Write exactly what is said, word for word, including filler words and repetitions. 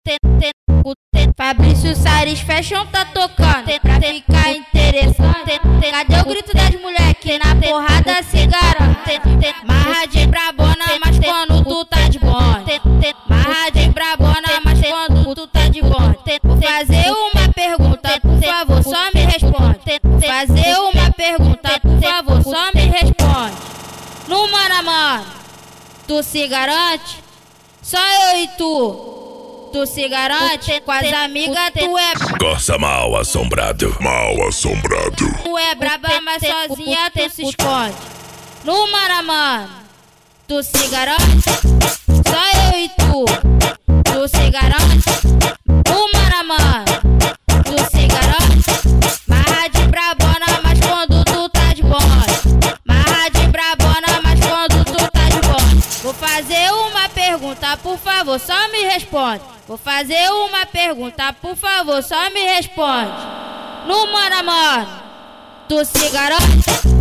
Fabrício Sares Fashion tá tocando pra ficar interessante. Cadê o grito das mulher que na porrada se garante? Marradinha brabona, mas quando tu tá de bonde. Marradinha brabona, mas quando tu tá de bonde. Vou fazer uma pergunta, por favor, só me responde. Fazer uma pergunta, por favor, só me responde. No mano a mano, tu se garante? Só eu e tu. Tu se garante? Com as amigas tu é Corsa mal assombrado, mal assombrado. Tu é braba, mas sozinha tu se esconde. No mano a mano, tu se garante? Só eu e tu. Tu se garante? No mano a mano, tu se garante? Marra de brabona, mas quando tu tá de bonde. Marra de brabona, mas quando tu tá de bonde. Vou fazer uma pergunta, por favor, só me responde. Vou fazer uma pergunta, por favor, só me responde. No mano a mano, tu se garante?